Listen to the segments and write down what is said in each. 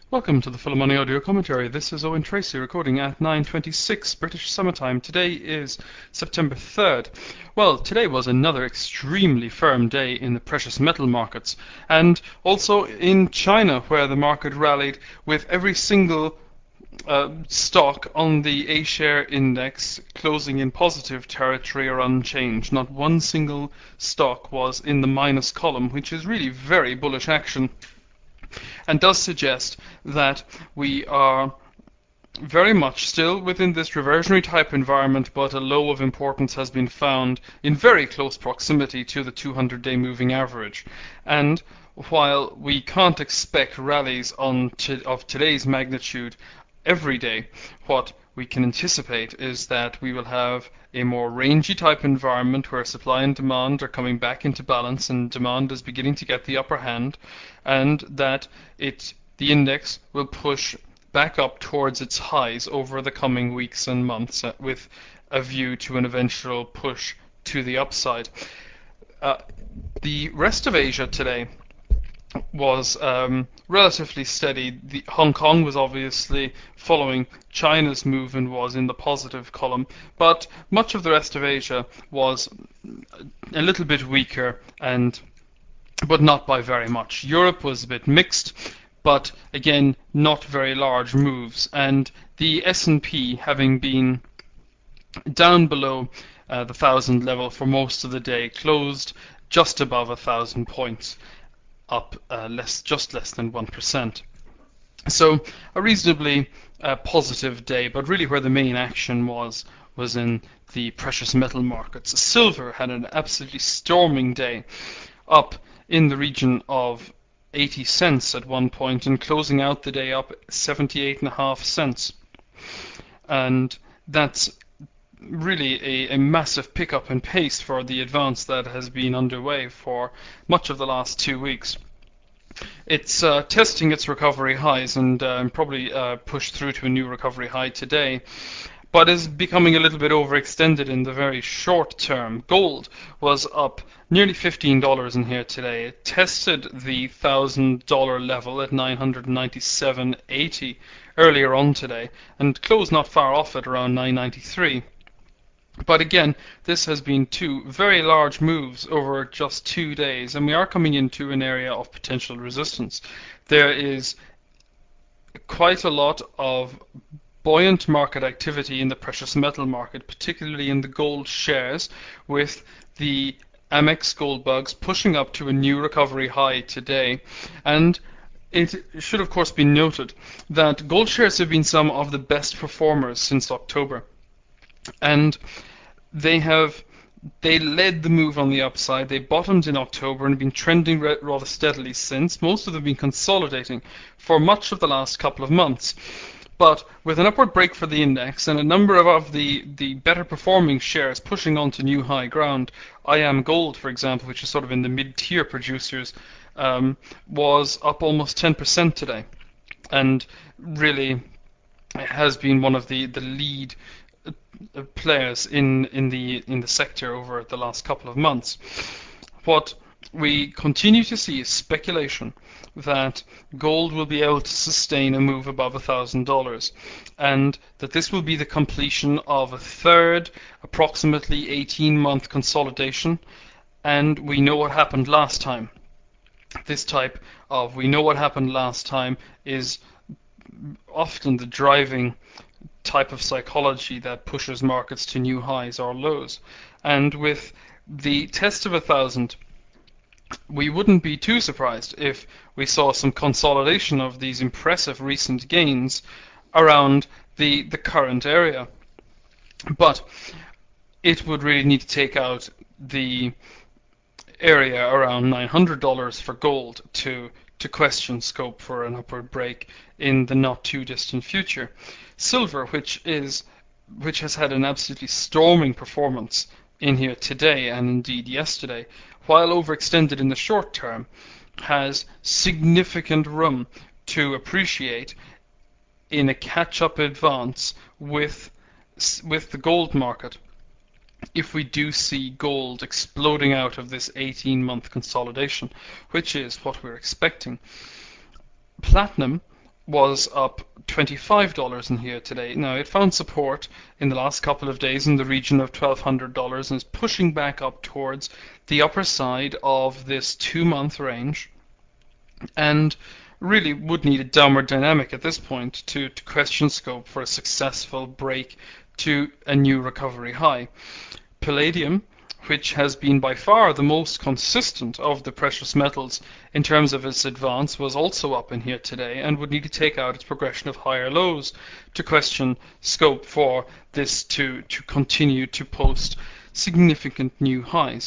Welcome to the Full Money Audio Commentary. This is Owen Tracy recording at 9:26 British Summertime. Today is September 3rd. Well, today was another extremely firm day in the precious metal markets, and also in China, where the market rallied with every single stock on the A-share index closing in positive territory or unchanged. Not one single stock was in the minus column, which is really very bullish action and does suggest that we are very much still within this reversionary type environment, but a low of importance has been found in very close proximity to the 200-day moving average. And while we can't expect rallies of today's magnitude every day, what we can anticipate is that we will have a more rangy type environment where supply and demand are coming back into balance and demand is beginning to get the upper hand, and that the index will push back up towards its highs over the coming weeks and months, with a view to an eventual push to the upside. The rest of Asia today was relatively steady. Hong Kong was obviously following China's move and was in the positive column, but much of the rest of Asia was a little bit weaker, but not by very much. Europe was a bit mixed, but again, not very large moves, and the S&P, having been down below the 1,000 level for most of the day, closed just above 1,000 points, up just less than 1%. So a reasonably positive day, but really where the main action was in the precious metal markets. Silver had an absolutely storming day, up in the region of 80 cents at one point and closing out the day up 78.5 cents. And that's really a massive pickup in pace for the advance that has been underway for much of the last 2 weeks. It's testing its recovery highs and probably pushed through to a new recovery high today, but is becoming a little bit overextended in the very short term. Gold was up nearly $15 in here today. It tested the $1,000 level at 997.80 earlier on today and closed not far off at around 993. But again, this has been two very large moves over just 2 days, and we are coming into an area of potential resistance. There is quite a lot of buoyant market activity in the precious metal market, particularly in the gold shares, with the Amex gold bugs pushing up to a new recovery high today. And it should of course be noted that gold shares have been some of the best performers since October. And they led the move on the upside. They bottomed in October and have been trending rather steadily since. Most of them have been consolidating for much of the last couple of months. But with an upward break for the index and a number of the better performing shares pushing on to new high ground, IAMGOLD, for example, which is sort of in the mid-tier producers, was up almost 10% today, and really has been one of the lead players in the sector over the last couple of months. What we continue to see is speculation that gold will be able to sustain a move above $1,000, and that this will be the completion of a third, approximately 18-month consolidation. And we know what happened last time. This type of "we know what happened last time" is often the driving type of psychology that pushes markets to new highs or lows. And with the test of 1,000, we wouldn't be too surprised if we saw some consolidation of these impressive recent gains around the current area. But it would really need to take out the area around $900 for gold to question scope for an upward break in the not too distant future. Silver, which has had an absolutely storming performance in here today and indeed yesterday, while overextended in the short term, has significant room to appreciate in a catch-up advance with the gold market if we do see gold exploding out of this 18-month consolidation, which is what we're expecting. Platinum was up $25 in here today. Now, it found support in the last couple of days in the region of $1,200 and is pushing back up towards the upper side of this 2-month range, and really would need a downward dynamic at this point to question scope for a successful break to a new recovery high. Palladium, which has been by far the most consistent of the precious metals in terms of its advance, was also up in here today and would need to take out its progression of higher lows to question scope for this to continue to post significant new highs.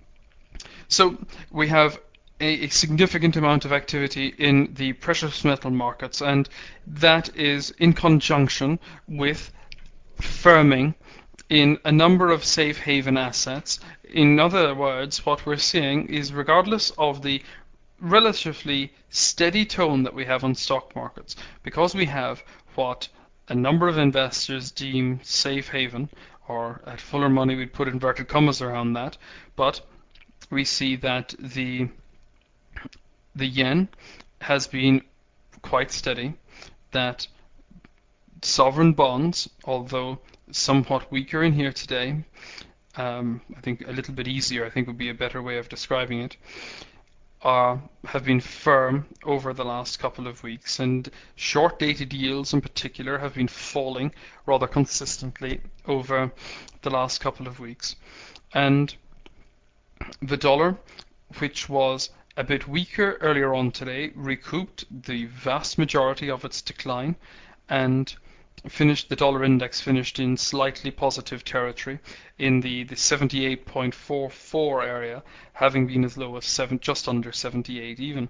So we have a significant amount of activity in the precious metal markets, and that is in conjunction with firming in a number of safe haven assets. In other words, what we're seeing is, regardless of the relatively steady tone that we have on stock markets, because we have what a number of investors deem safe haven, or at Fuller Money we'd put inverted commas around that, but we see that the yen has been quite steady, that sovereign bonds, although somewhat weaker in here today, I think a little bit easier, I think would be a better way of describing it, have been firm over the last couple of weeks, and short-dated yields in particular have been falling rather consistently over the last couple of weeks. And the dollar, which was a bit weaker earlier on today, recouped the vast majority of its decline, and the dollar index finished in slightly positive territory in the 78.44 area, having been as low as just under 78 even.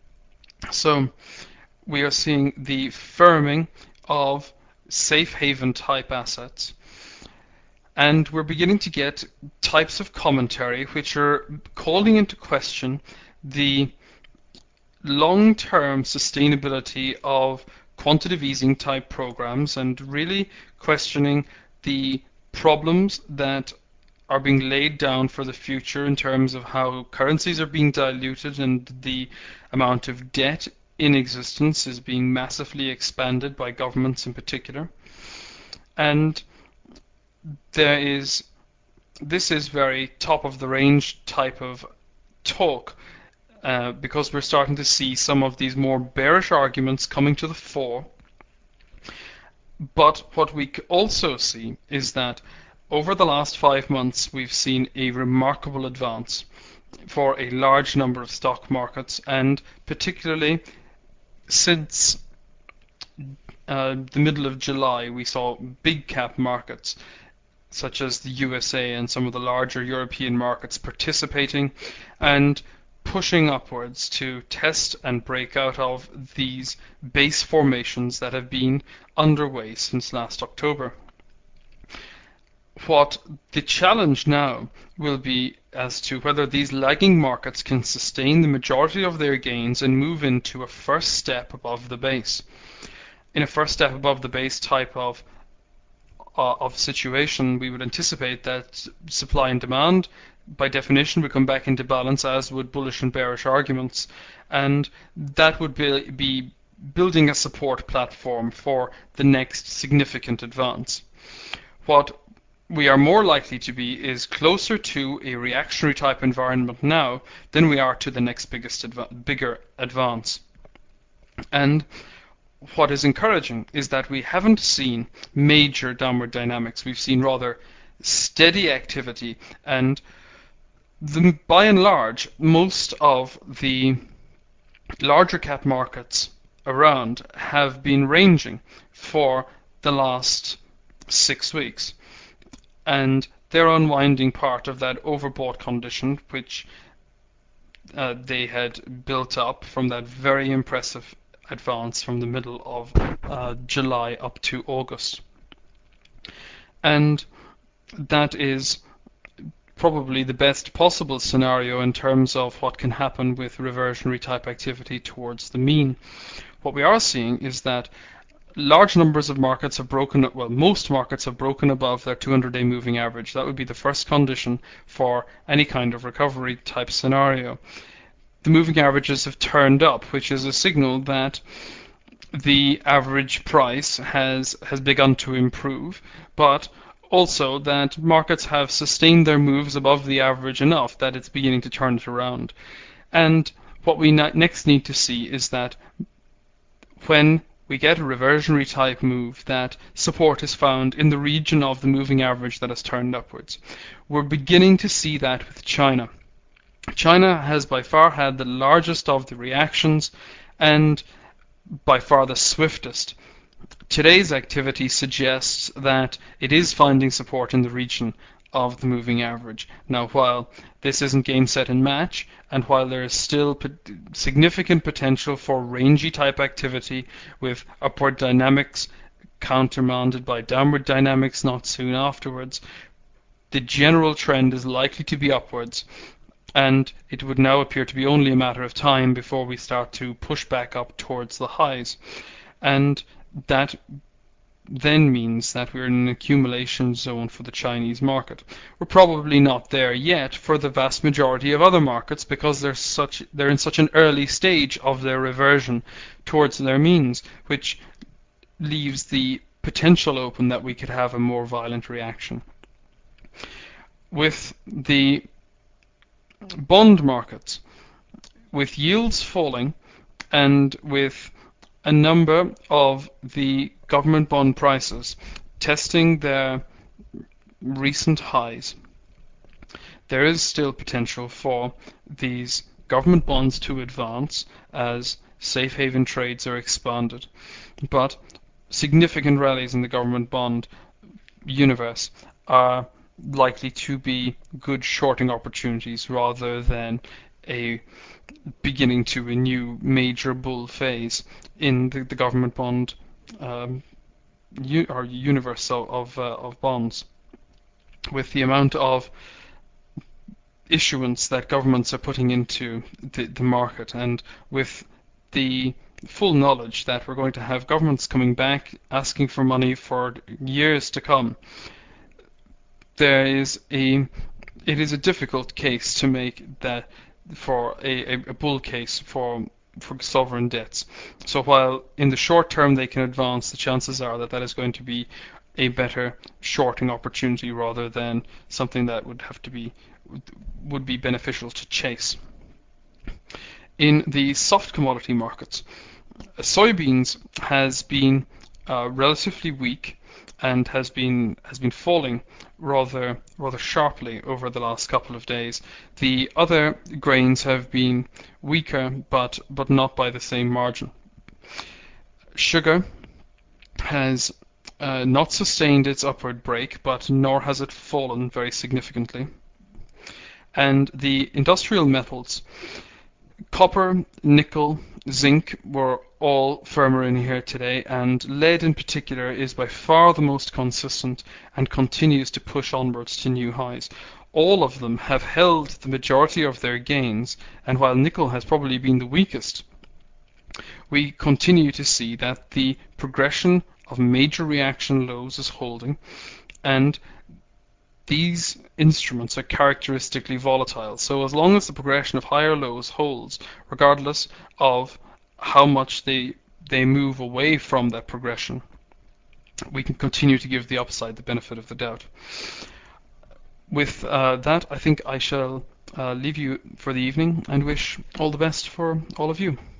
So we are seeing the firming of safe haven type assets, and we're beginning to get types of commentary which are calling into question the long-term sustainability of quantitative easing type programs, and really questioning the problems that are being laid down for the future in terms of how currencies are being diluted and the amount of debt in existence is being massively expanded by governments in particular. And this is very top of the range type of talk, because we're starting to see some of these more bearish arguments coming to the fore. But what we also see is that over the last 5 months we've seen a remarkable advance for a large number of stock markets, and particularly since the middle of July we saw big cap markets such as the USA and some of the larger European markets participating and pushing upwards to test and break out of these base formations that have been underway since last October. What the challenge now will be as to whether these lagging markets can sustain the majority of their gains and move into a first step above the base. In a first step above the base type of situation, we would anticipate that supply and demand by definition would come back into balance, as would bullish and bearish arguments, and that would be building a support platform for the next significant advance. What we are more likely to be is closer to a reactionary type environment now than we are to the next bigger advance. And what is encouraging is that we haven't seen major downward dynamics. We've seen rather steady activity, and by and large, most of the larger cap markets around have been ranging for the last 6 weeks, and they're unwinding part of that overbought condition which they had built up from that very impressive advance from the middle of July up to August. And that is probably the best possible scenario in terms of what can happen with reversionary type activity towards the mean. What we are seeing is that large numbers of markets have broken, well, most markets have broken above their 200-day moving average. That would be the first condition for any kind of recovery type scenario. The moving averages have turned up, which is a signal that the average price has begun to improve, but also that markets have sustained their moves above the average enough that it's beginning to turn it around. And what we next need to see is that when we get a reversionary type move, that support is found in the region of the moving average that has turned upwards. We're beginning to see that with China. China has by far had the largest of the reactions and by far the swiftest. Today's activity suggests that it is finding support in the region of the moving average. Now, while this isn't game, set, and match, and while there is still significant potential for rangy type activity with upward dynamics countermanded by downward dynamics not soon afterwards, the general trend is likely to be upwards, and it would now appear to be only a matter of time before we start to push back up towards the highs. And that then means that we're in an accumulation zone for the Chinese market. We're probably not there yet for the vast majority of other markets because they're in such an early stage of their reversion towards their means, which leaves the potential open that we could have a more violent reaction. With the bond markets, with yields falling and with a number of the government bond prices testing their recent highs, there is still potential for these government bonds to advance as safe haven trades are expanded. But significant rallies in the government bond universe are likely to be good shorting opportunities rather than a beginning to a new major bull phase in the government bond or universe of bonds. With the amount of issuance that governments are putting into the market, and with the full knowledge that we're going to have governments coming back asking for money for years to come, it is a difficult case to make that for a bull case for sovereign debts. So while in the short term they can advance, the chances are that is going to be a better shorting opportunity rather than something that would be beneficial to chase. In the soft commodity markets, soybeans has been relatively weak and has been falling rather sharply over the last couple of days. The other grains have been weaker, but not by the same margin. Sugar has not sustained its upward break, but nor has it fallen very significantly. And the industrial metals, copper, nickel, zinc were all firmer in here today, and lead in particular is by far the most consistent and continues to push onwards to new highs. All of them have held the majority of their gains, and while nickel has probably been the weakest, we continue to see that the progression of major reaction lows is holding, and these instruments are characteristically volatile. So as long as the progression of higher lows holds, regardless of how much they move away from that progression, we can continue to give the upside the benefit of the doubt. With that, I think I shall leave you for the evening and wish all the best for all of you.